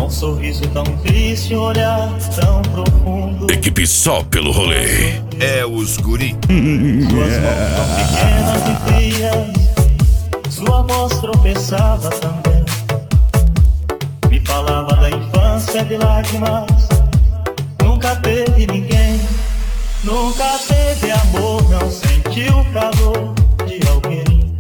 Um sorriso tão triste, um olhar tão profundo. Equipe só pelo rolê. É os guri. Suas mãos tão pequenas e frias, sua voz tropeçava também. Me falava da infância de lágrimas. Nunca teve ninguém, nunca teve amor, não sentiu o calor de alguém.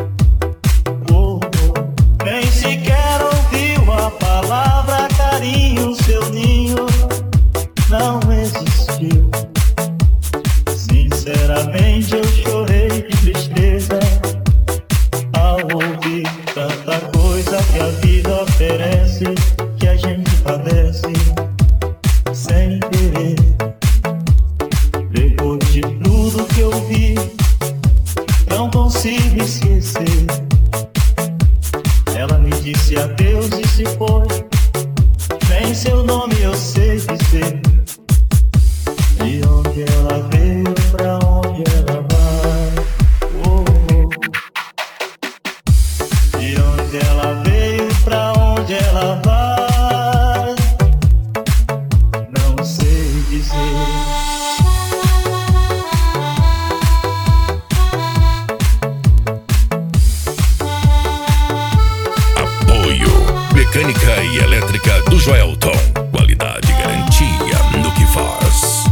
Nem sequer ouviu a palavra carinho, seu ninho não existiu. Sinceramente eu chorei de tristeza ao ouvir tanta coisa que a vida oferece, que a gente padece sem querer. Depois de tudo que eu vi, não consigo esquecer. Ela me disse adeus e se foi, nem seu nome eu sei dizer. De onde ela veio, pra onde ela vai, oh, oh. De onde ela veio, pra onde ela vai, não sei dizer. Mecânica e elétrica do Joelton. Qualidade e garantia no que faz.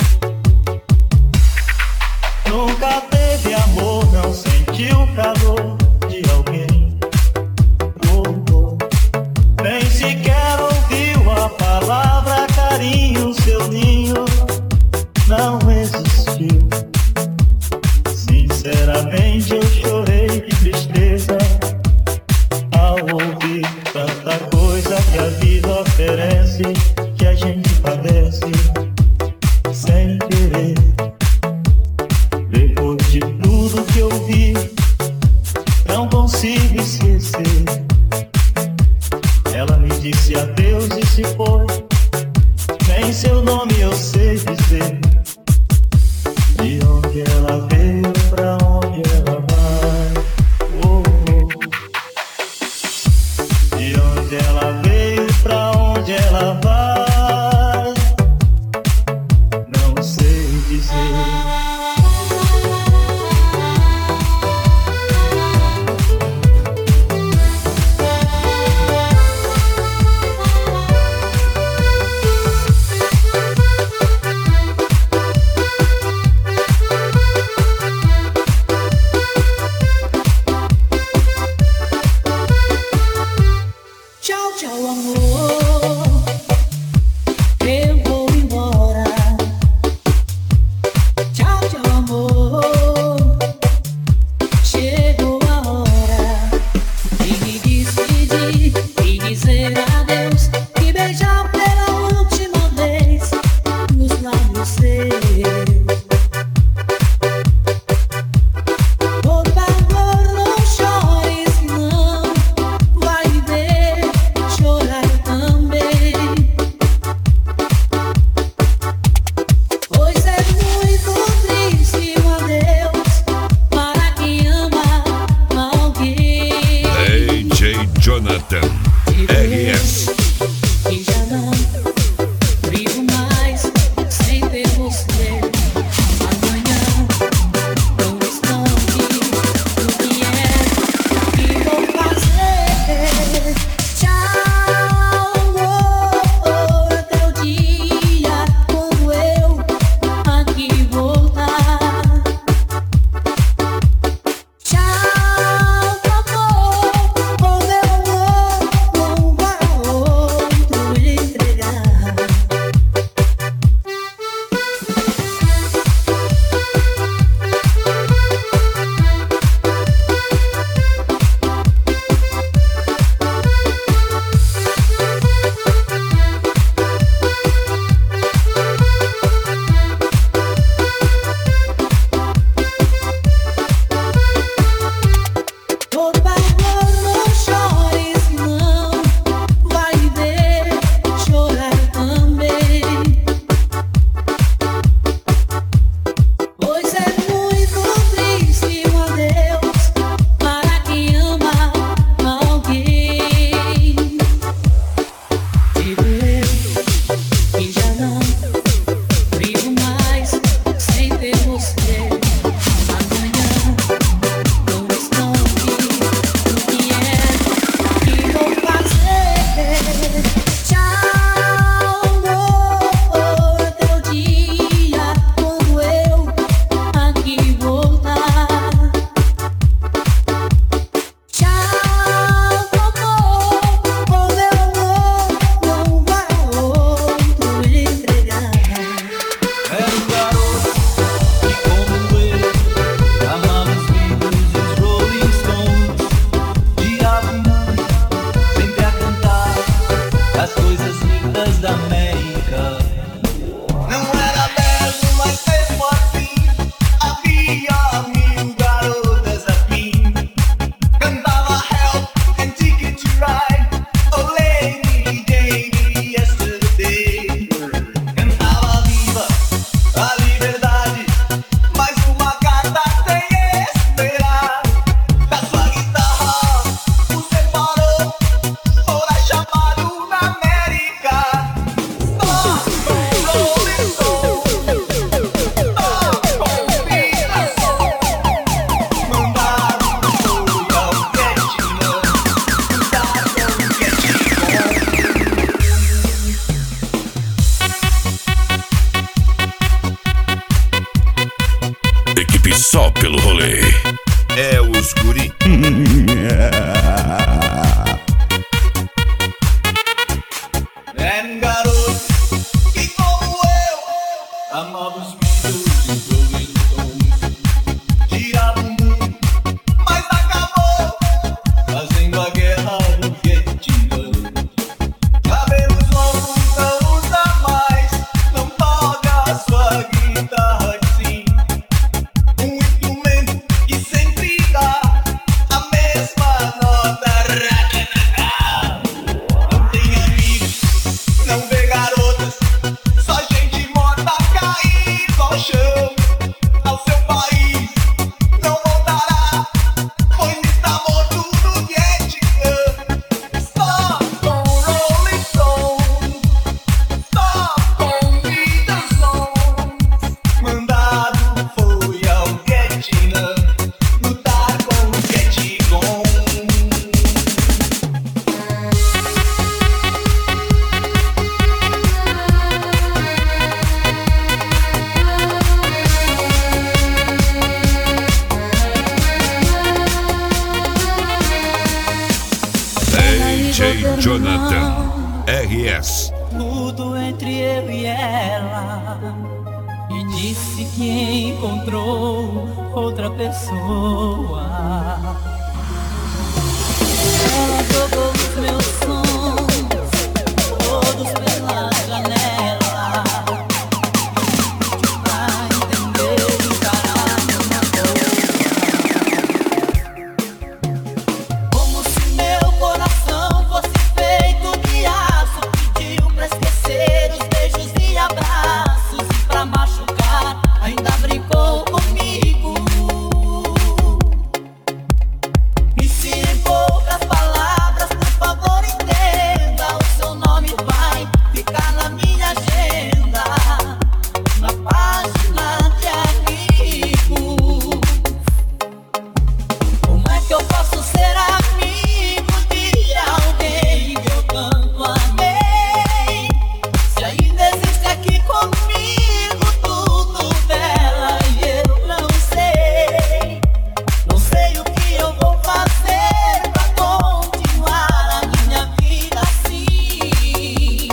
Nunca teve amor, não sentiu o calor de alguém. Oh, oh. Nem sequer ouviu a palavra carinho, seu ninho não existiu. Sinceramente eu chorei de tristeza ao ouvir tanta coisa que a vida oferece, que a gente padece sem querer. Depois de tudo que eu vi, não consigo esquecer. Ela me disse adeus e se foi, nem seu nome eu sei dizer. De onde ela veio, pra onde ela vai, oh, oh. De onde ela veio, pra onde ela vai, não sei dizer. Tchau, tchau, amor. Eu vou embora. Tchau, tchau, amor. Chegou a hora de me despedir e dizer adeus, e beijar pela última vez nos lábios seus. Por favor, não chores, não. Vai me ver chorar também. Pois é muito triste o adeus para quem ama alguém. DJ Jonathan RS. E já não vivo mais sem ter você. Amanhã não esconde o que é que vou fazer. Tchau, amor, até o dia quando eu aqui voltar. Tchau, amor, o meu amor não vai pelo rolê. É os guri. É garoto que como eu amava os mundos e tira bumbum, mas acabou fazendo a guerra no Vietnã. Cabelos longos não usa mais, não toca sua guitarra assim. Um instrumento que sempre dá a mesma nota. Não tem amigos, não vê garotas, só gente morta caída ao chão. Ao seu país não voltará, pois está morto no Vietnã. Stop com Rolling Stones, stop com Beatles Stones. Mandado foi ao Vietnã lutar com o Vietcong. DJ Jonathan RS. Tudo entre eu e ela, e disse que encontrou outra pessoa. Ela jogou os meus sons todos pela janela, pra entender e encarar minha dor. Como se meu coração fosse feito de aço, pediu pra esquecer os beijos e abraços, e pra machucar ainda brincou comigo. E se em poucas palavras, por favor, entenda, o seu nome vai ficar na minha agenda, na página de amigos. Como é que eu posso ser amigo de alguém que eu tanto amei, se ainda existe aqui comigo tudo dela e eu não sei? Não sei o que eu vou fazer pra continuar a minha vida assim.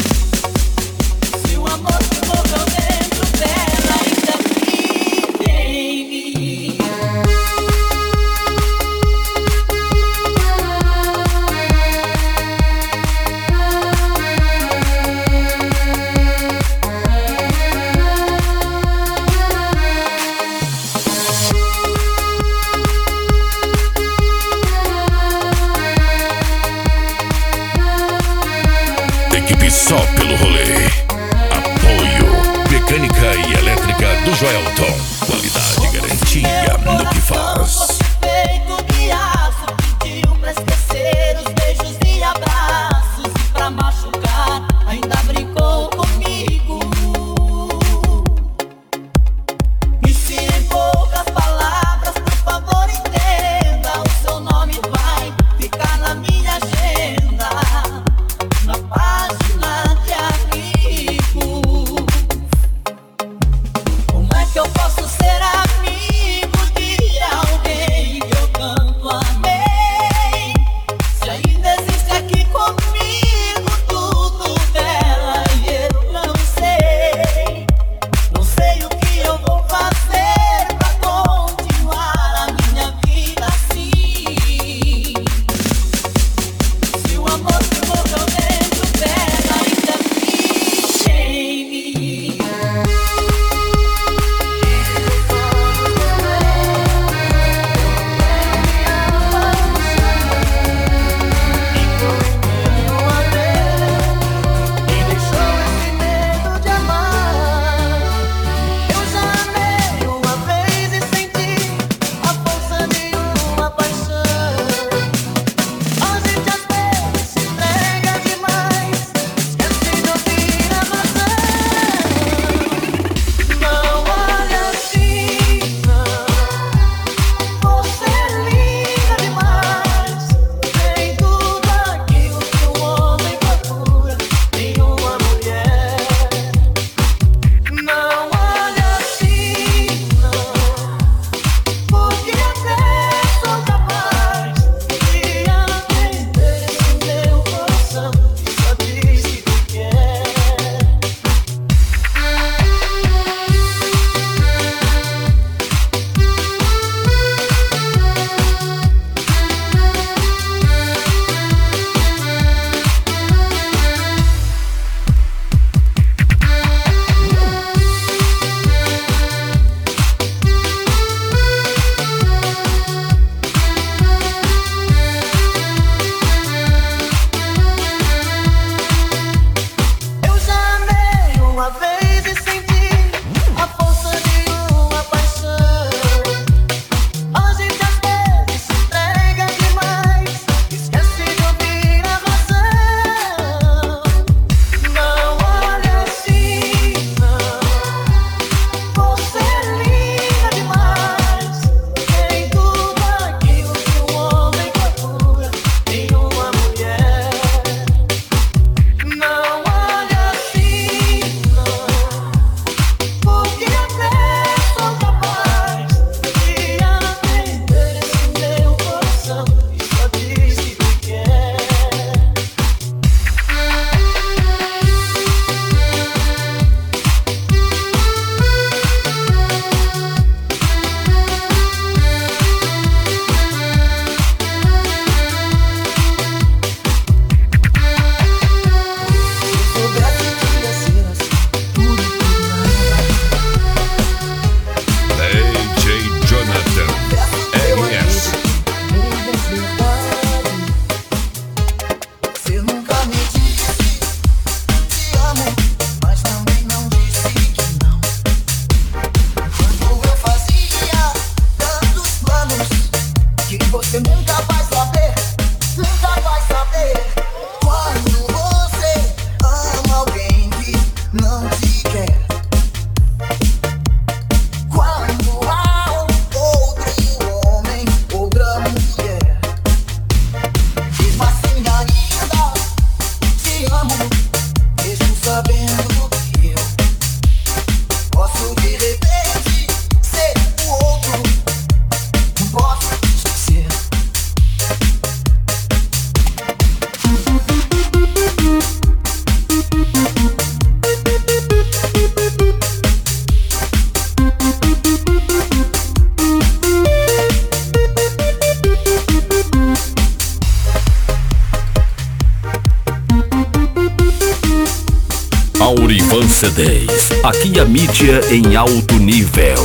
Se o amor que morreu dentro dela ainda vive em mim. Equipe só pelo rolê. Apoio Mecânica e Elétrica do Joelton. Qualidade e garantia no que faz. Feito de aço, pediu pra esquecer os beijos e abraços, e pra machucar ainda brincou comigo. E se em poucas palavras, por favor, entenda, o seu nome vai ficar na minha agenda, na página de amigos. Como é que eu posso Van CDs. Aqui a mídia em alto nível.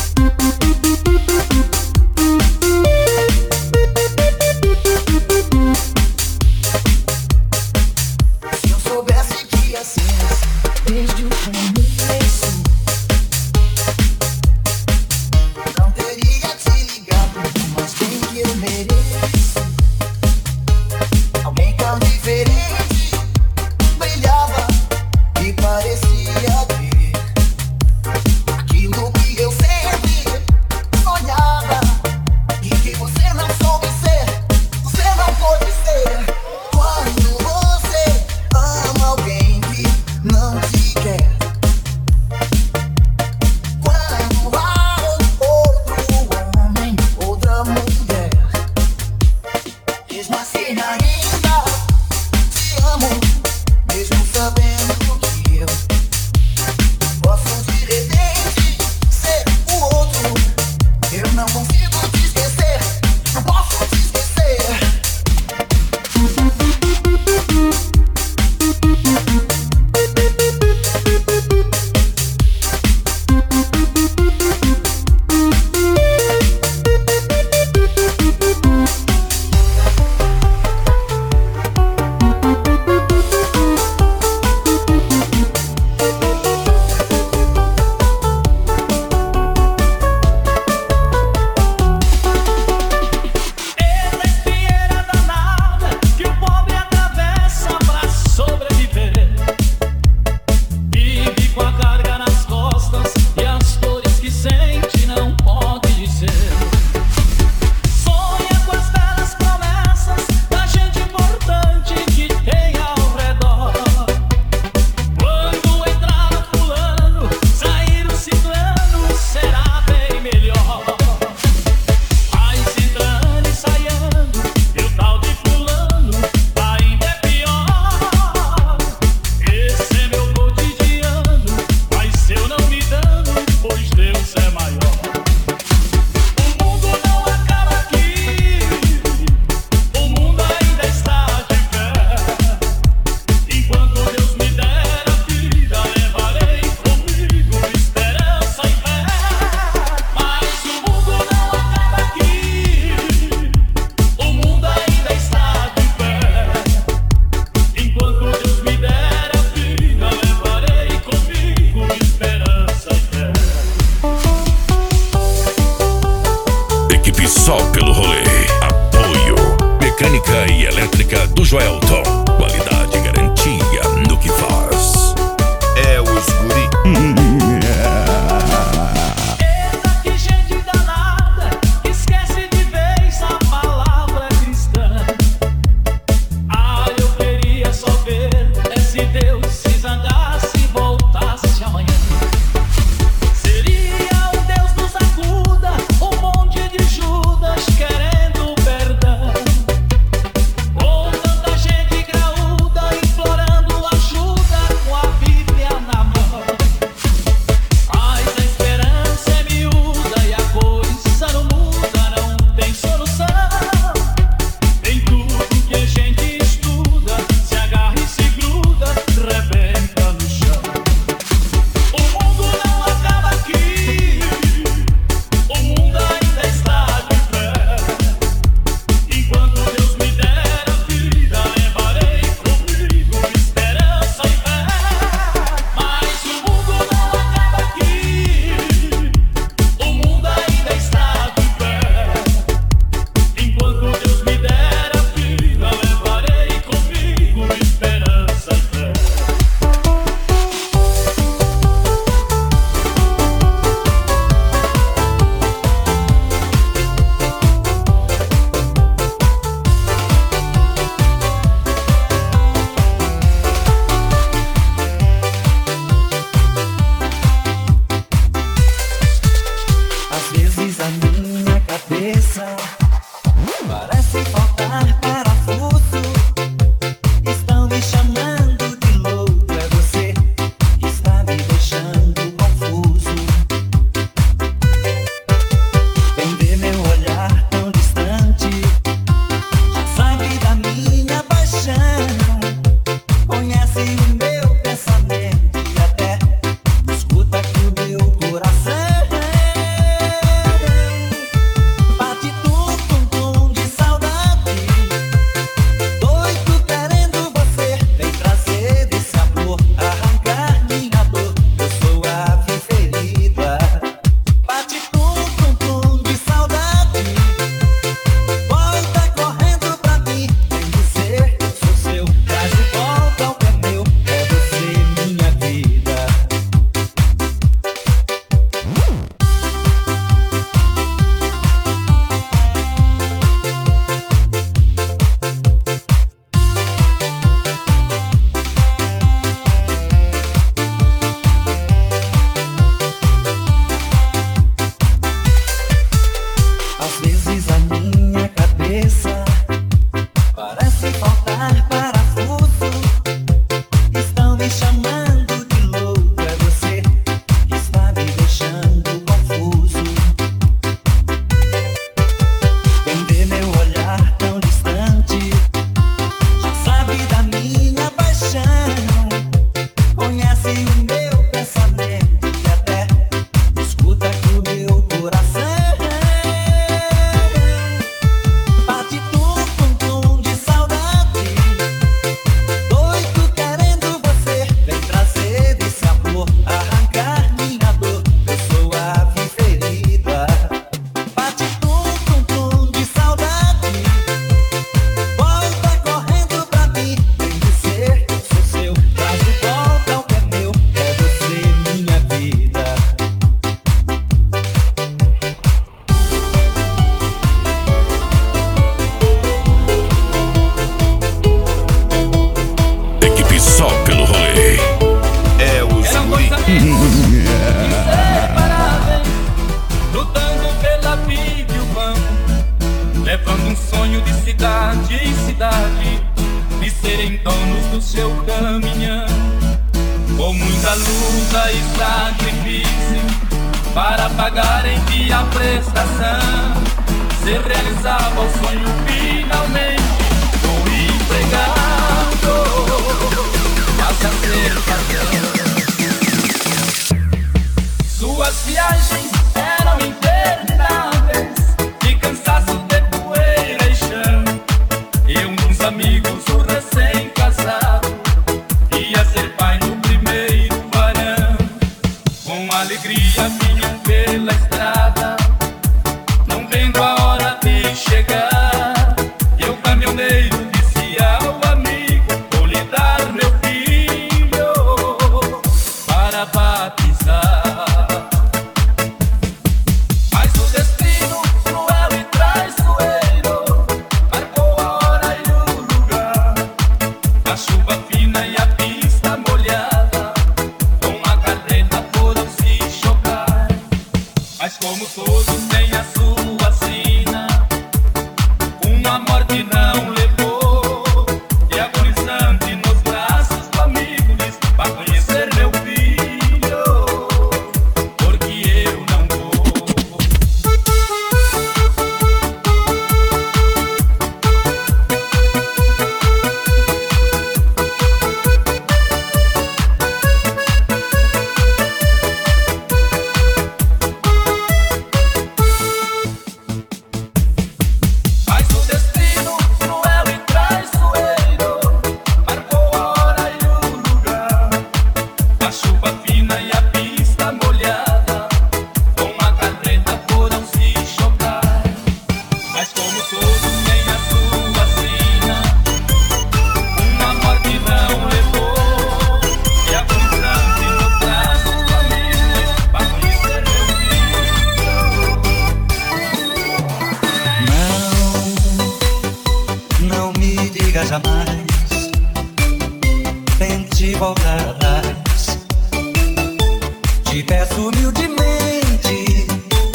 Só pelo rolê. Apoio Mecânica e Elétrica do Joelton. Qualidade e garantia no que faz. É os guri. Eita, que gente danada, esquece de vez a palavra cristã. Ah, eu queria só ver se Deus se zangasse e voltasse amanhã. Seria o Deus dos acuda, um monte de Judas querendo perdão. Ou tanta gente graúda implorando ajuda com a Bíblia na mão. Mas a esperança é miúda e a coisa não muda, não tem solução. Em tudo que a gente estuda, se agarra e se gruda, só pelo rolê. É os Eram guri. dois amigos inseparáveis, lutando pela vida e o pão, levando um sonho de cidade em cidade, de serem donos do seu caminhão. Com muita luta e sacrifício, para pagar em dia a prestação, se realizava o sonho finalmente. O empregado passa a ser patrão. Suas viagens eram intermináveis, de cansaço de poeira e chão. E uns amigos, o recém-casado, ia ser pai no primeiro varão. Com alegria vinham pela estrada, não vendo a hora de chegar. E o caminhoneiro disse ao amigo: vou lhe dar meu filho para batizar. Mas o destino cruel e traiçoeiro marcou a hora e o lugar. A chuva fina e a pista molhada, com a carreta foram se chocar. Mas como todos têm a sua sina, uma morte não levou. E agonizante nos braços do amigo diz: vá conhecer meu filho, porque eu não vou. Mas o destino cruel e traiçoeiro marcou a hora e o lugar. A chuva fina e a pista molhada, com a carreta foram se chocar. Mas como todos têm a sua sina, uma morte não levou. E agonizante nos braços do amigo, vai conhecer meu filho. Não me diga jamais, tente voltar atrás. Te peço humildemente.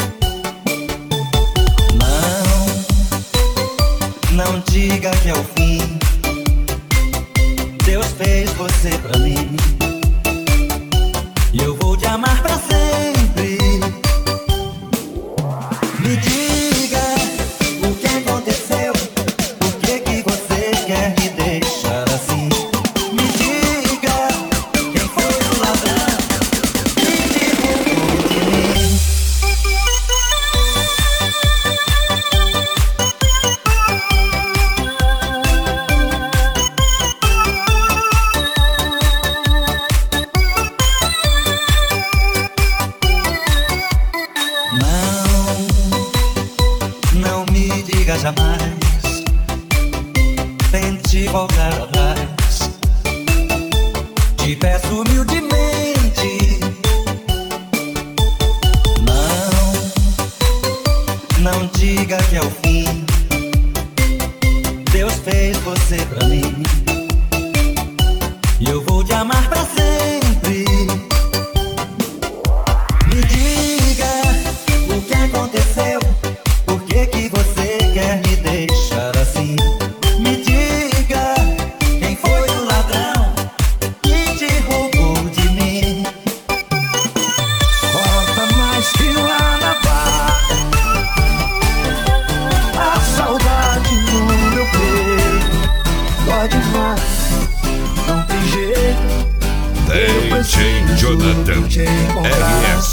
Não diga que é o fim. Deus fez você pra mim, e eu vou te amar pra sempre. Me diga o que aconteceu, por que que você quer me deixar assim? Me diga quem foi o ladrão que te roubou de mim. Não me diga jamais, tente voltar atrás. Te peço humildemente. Não diga que é o fim. Deus fez você pra mim, e eu vou te amar pra sempre. Me diga o que aconteceu, por que que você quer me deixar assim? Me diga quem foi o ladrão que te roubou de mim. Conta mais que lá na barra, a saudade no meu peito dói demais, não tem jeito. DJ Jonathan RS.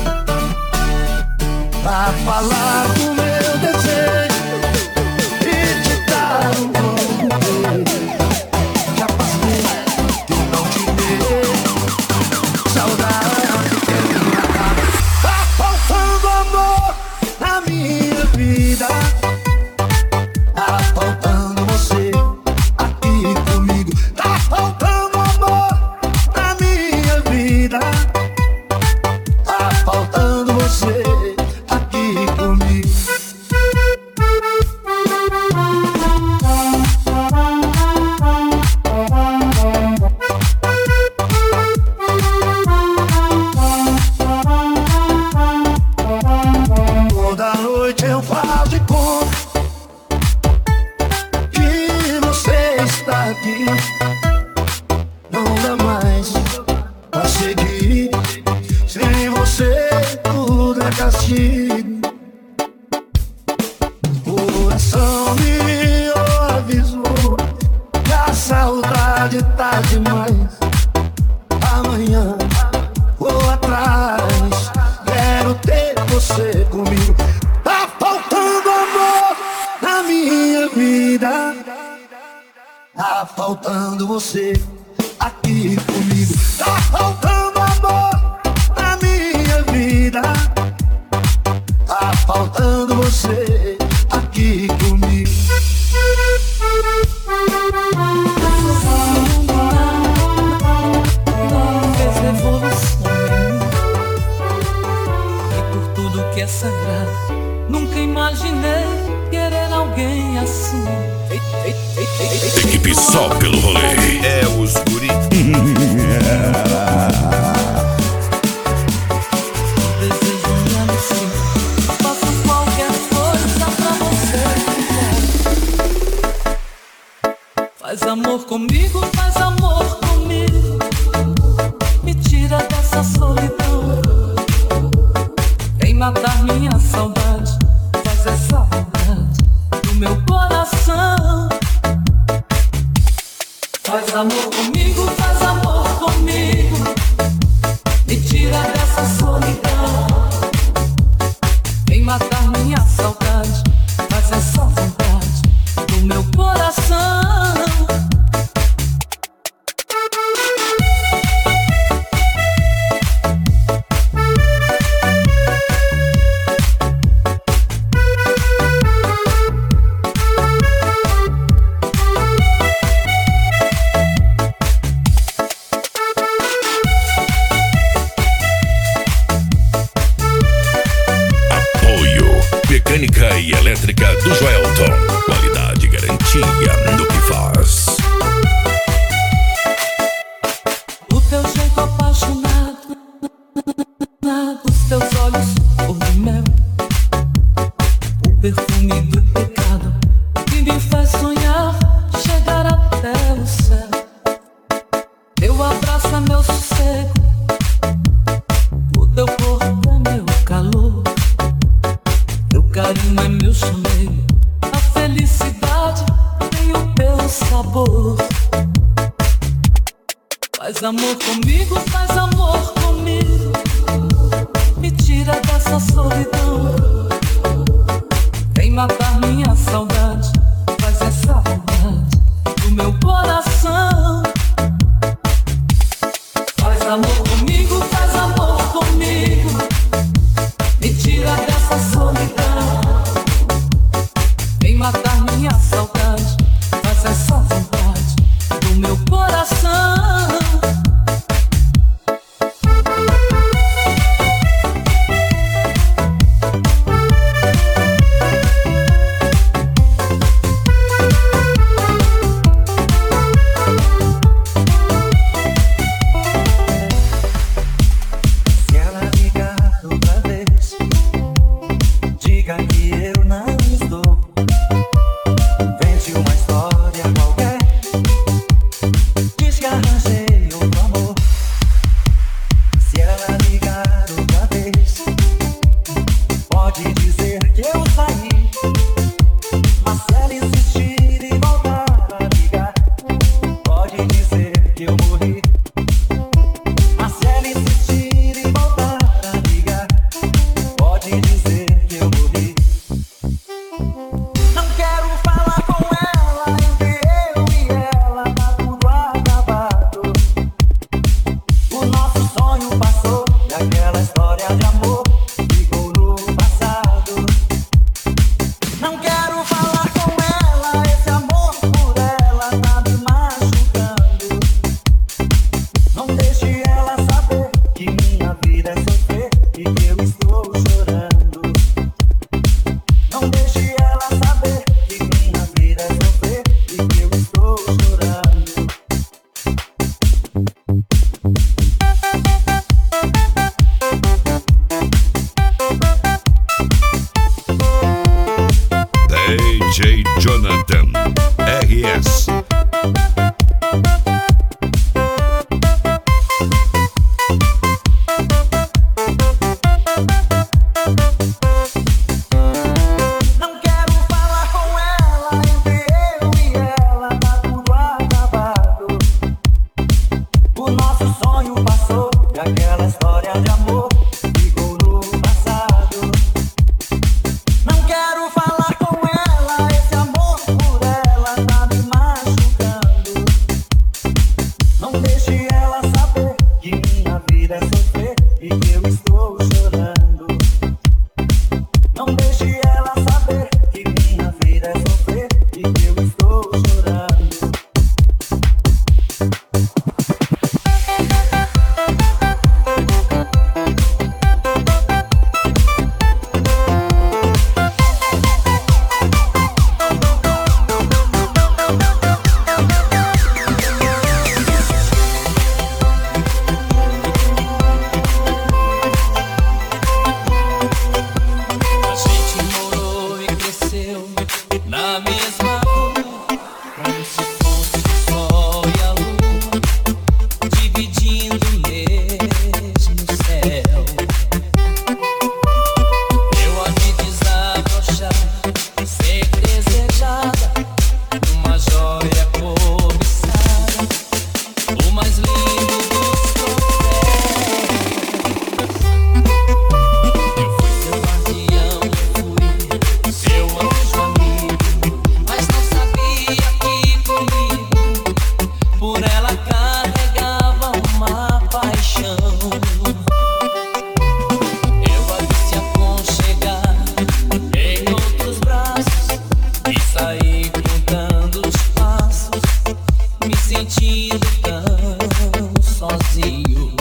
Pra falar do meu desejo e te dar um novo beijo. Já passei que eu não te dei, saudade quer me matar. Tá faltando amor na minha vida, tá faltando você aqui comigo. Tá faltando amor na minha vida, tá faltando você aqui comigo. tá demais. Amanhã vou atrás, quero ter você comigo. Tá faltando amor na minha vida, tá faltando você aqui comigo. Tá faltando amor na minha vida, tá faltando você aqui comigo. Fez revolução em mim, e por tudo que é sagrado, nunca imaginei querer alguém assim. Equipe só pelo rolê. É os guri. Desejo me assim, faço qualquer coisa pra você. Faz amor comigo, faz amor comigo, me tira dessa solidão. Vem matar minha saudade, faz essa vontade do meu coração. Faz amor comigo, faz amor comigo, me tira dessa solidão. Vem matar minha saudade, faz essa vontade do meu coração. Mecânica e elétrica do Joelton. Qualidade e garantia no que faz. O teu jeito apaixonado, os teus olhos cor de mel, o perfume do pecado que me faz sonhar chegar até o céu. Teu abraço é meu sossego, o teu corpo é meu calor, teu carinho é meu chamego, a felicidade tem o teu sabor. Faz amor comigo, faz amor comigo, me tira dessa solidão. Vem matar minha saudade, faz essa vontade do meu coração. Faz amor comigo, faz amor comigo, me tira dessa solidão. Vem matar minha saudade, faz essa vontade do meu coração. Não deixe ela saber que minha vida é sofrer e que eu estou chorando. Não deixe ela saber que minha vida é sofrer e que eu estou chorando. A gente morou e cresceu na mesma rua, como se fosse o sol e a lua, dividindo o mesmo céu. Eu a vi desabrochar, ser desejada, uma joia cobiçada, o mais lindo dos troféus. Eu fui seu guardião, fui seu anjo amigo, mas não sabia que comigo por ela carregava uma paixão. Eu a vi se aconchegar em outros braços e saí contando os passos, me sentindo tão sozinho.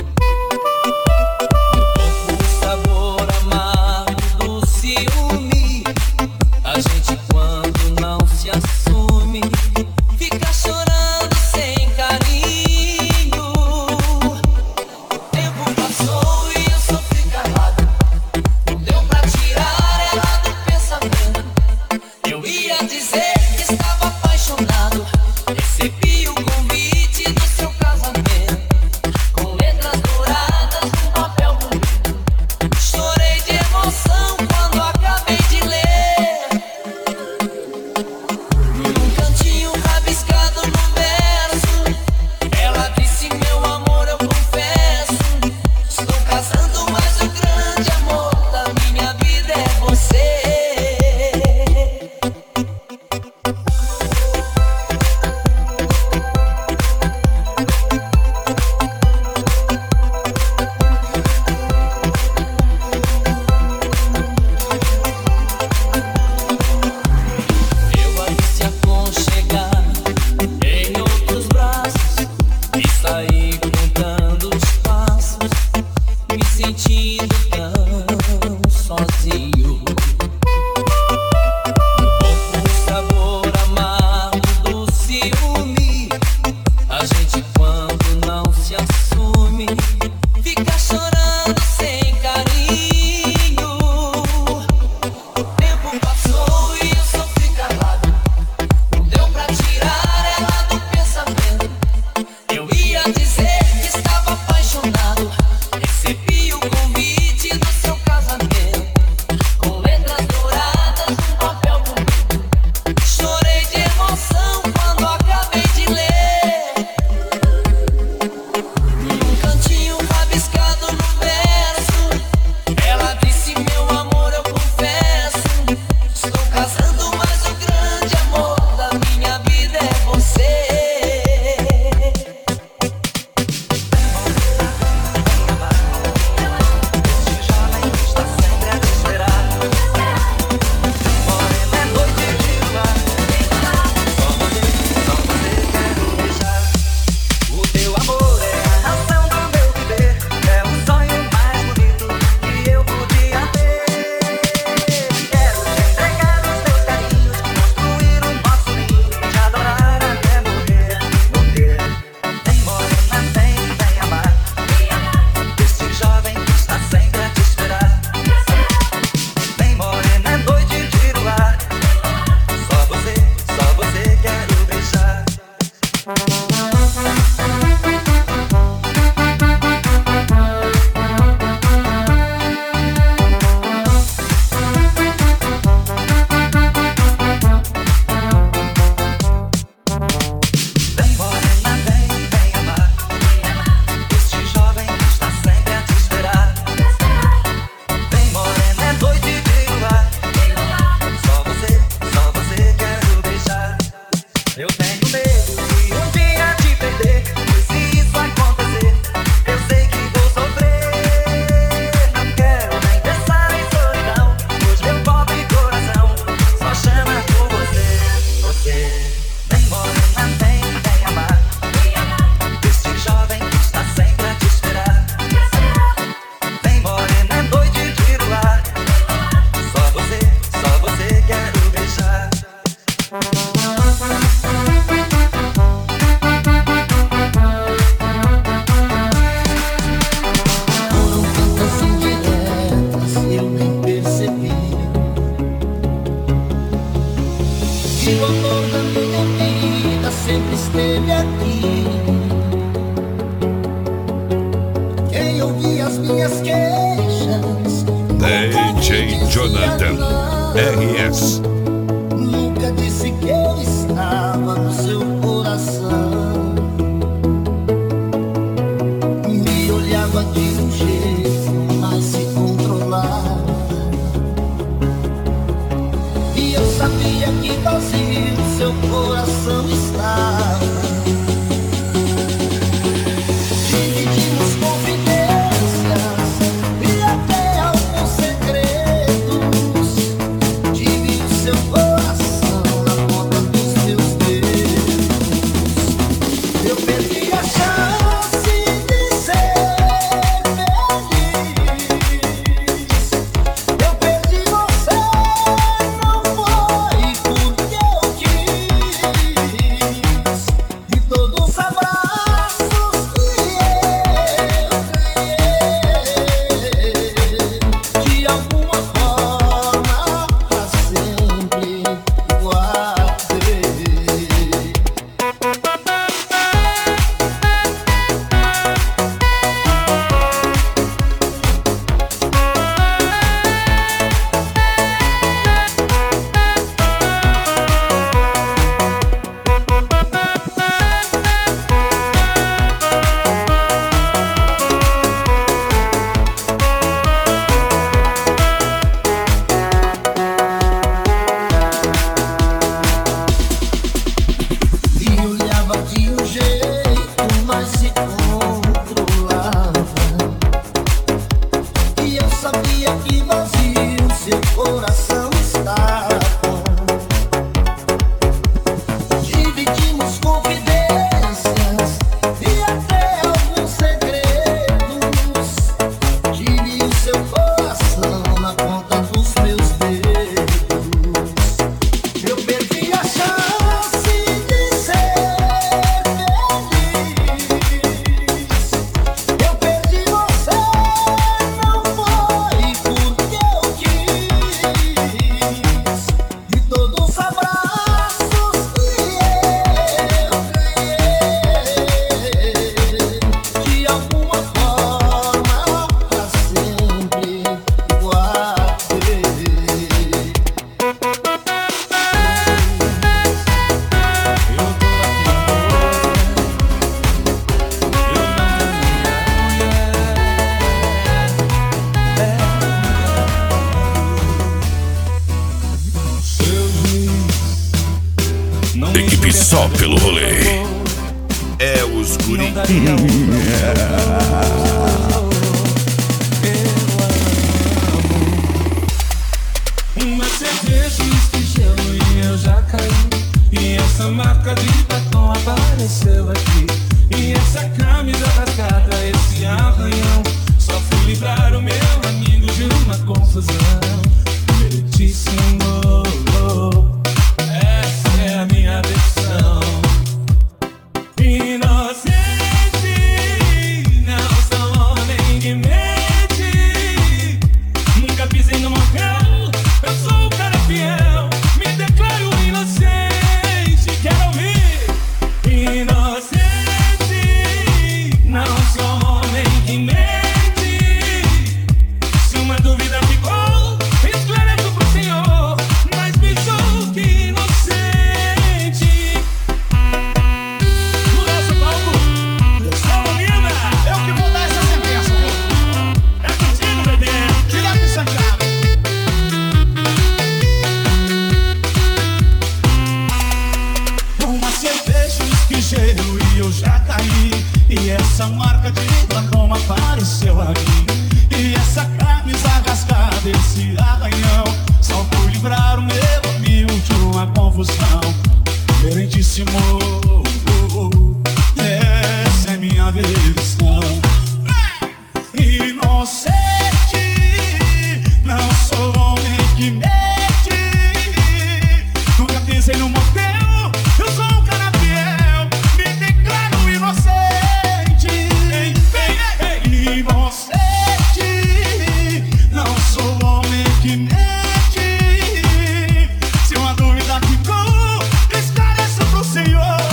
O sabor amargo do ciúme, a gente quando não se assume fica chorando sem carinho. O tempo passou e eu sofri calado, não deu pra tirar ela do pensamento. Eu ia dizer que estava apaixonado, recebi o convite do seu casamento. Jonathan RS. Nunca disse que eu estava no seu coração. Me olhava de um jeito, mas se controlava. E eu sabia que vazio seu coração estava. Dividimos confidências e até alguns segredos. Tive o seu coração na ponta dos meus dedos. Eu perdi a chance de ser feliz. Eu perdi você, não foi porque eu quis. De todos os abraços que eu ganhei, de alguma forma pra sempre guardei. E olhava de um jeito, mas se controlava. E eu sabia que vazio seu coração estava. Dividimos confidências e até alguns segredos. Tive o seu coração na ponta dos meus dedos. Eu perdi a chance de ser feliz. Eu perdi você, não foi porque eu quis. De todos os abraços que eu ganhei, de alguma forma pra sempre guardei. Equipe só pelo rolê. É os guri. Uma cerveja, uísque, gelo e eu já caí. E essa marca de batom apareceu aqui. E essa camisa rasgada, esse arranhão. Só fui livrar o meu amigo de uma confusão. Meritíssimo, essa é a minha versão. Inocente, não sou homem que mente. Nunca pisei no motel, eu sou o cara fiel. Me declaro inocente, quero ouvir. Inocente, não sou homem que mente. Se uma dúvida ficou, esclareço pro senhor. Mas me julgue inocente. No nosso palco, Salomina, eu que vou dar essa sentença. É contigo, bebê. Direto de Santiago. Uma cerveja, uísque, gelo e eu já caí. E essa marca de batom apareceu aqui. E essa camisa rasgada, esse arranhão. Só por livrar o meu amigo de uma confusão. Diferentíssimo, essa é minha versão. Inocente, não sou homem que mente. Nunca pensei no motel, eu sou um cara fiel. Me declaro inocente. Inocente, não sou homem que mente. Se uma dúvida ficou, esclareça pro senhor.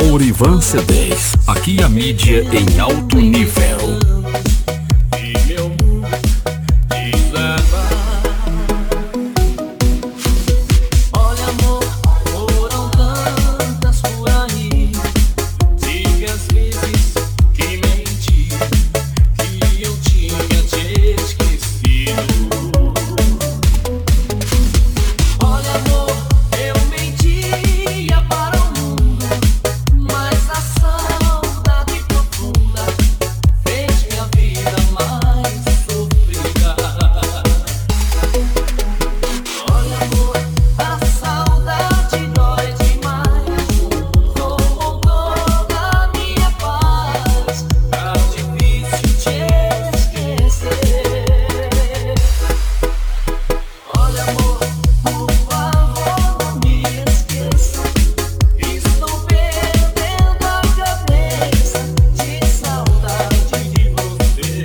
Ourivan CDs. Aqui a mídia em alto nível. E meu mundo desaba. Olha, amor, foram tantas por aí. Diga às vezes que menti, que eu tinha te esquecido. Olha, amor, eu mentia para o mundo, mas a saudade profunda fez minha vida mais sofrida. Olha, amor, a saudade dói demais. Roubou toda a minha paz, tá difícil te esquecer. Olha, amor, por favor, não me esqueça. Estou perdendo a cabeça de saudade de você.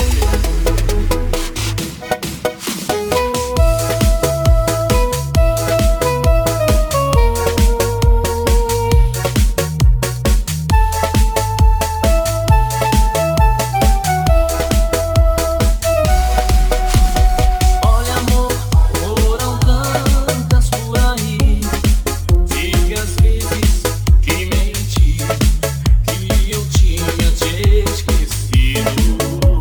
Olha, amor, foram tantas por aí. Diga às vezes que menti, que eu tinha te esquecido.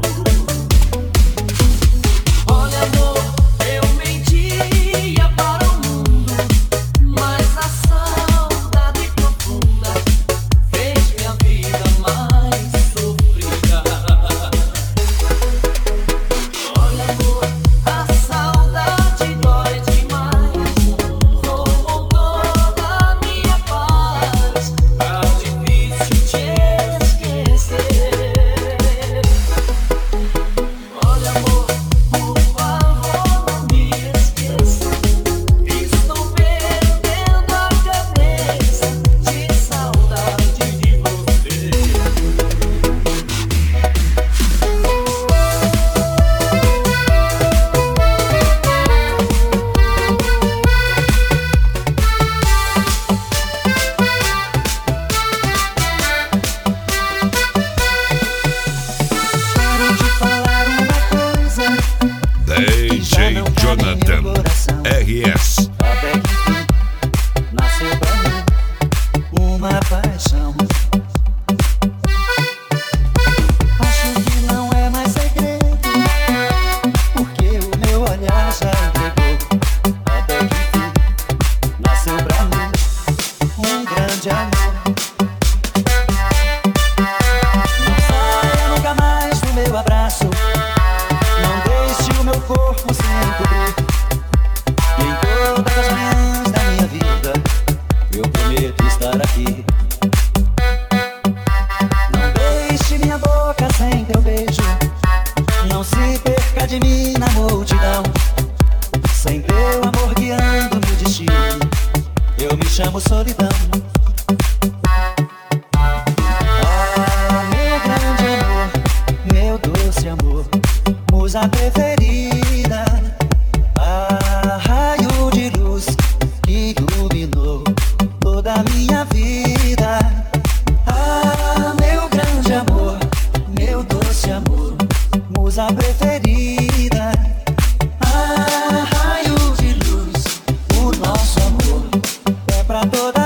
Olha, amor, eu mentia para o mundo, mas a saudade profunda fez minha vida mais sofrida. Olha, amor, a saudade dói demais. Roubou toda a minha paz, tá difícil te esquecer. Olha, amor, por favor, não me esqueça. Estou perdendo a cabeça de saudade de você. Quero te falar uma coisa, DJ Jonathan RS. até que enfim nasceu pra mim uma paixão. Acho que não é mais segredo, porque o meu olhar já entregou. Até que enfim nasceu pra mim um grande amor. Não saia nunca mais do meu abraço, não deixe o meu corpo sem cobrir. E em todas as manhãs da minha vida eu prometo estar aqui. Não deixe minha boca sem teu beijo, não se perca de mim na multidão. Sem teu amor guiando meu destino, eu me chamo solidão. Ah, meu grande amor, meu doce amor, musa preferida, ah, raio de luz que iluminou toda a minha vida. Ah, meu grande amor, meu doce amor, musa preferida, ah, raio de luz, o nosso amor é pra toda